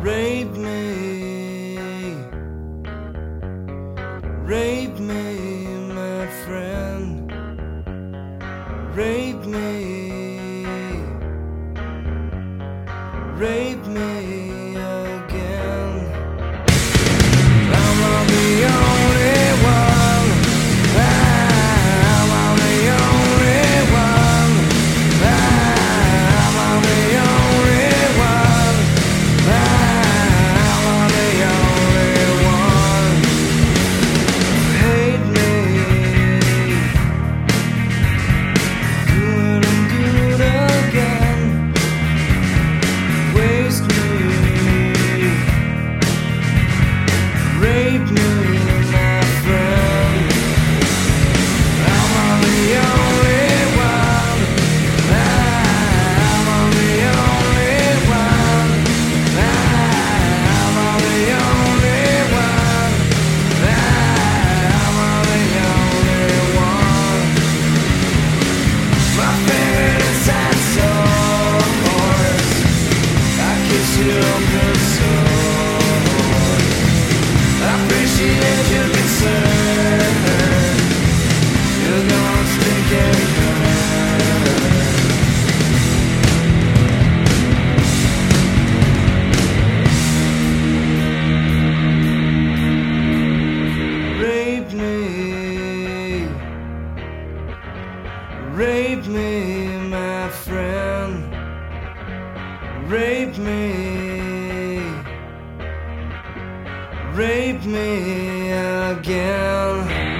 Rape me, rape me, my friend. Rape me, rape me again. I'm not the only one. I'm not the only one. I'm not the only one. I'm not the only one. Hate me, good and good again. Waste me, rape me, my friend. I'm not the only one. I'm not the only one. I'm not the only one. I'm not the only one. My favorite inside source. I kiss you open source. I appreciate your concern. You're gonna stick and rape me, rape me, my friend. Rape me, rape me again.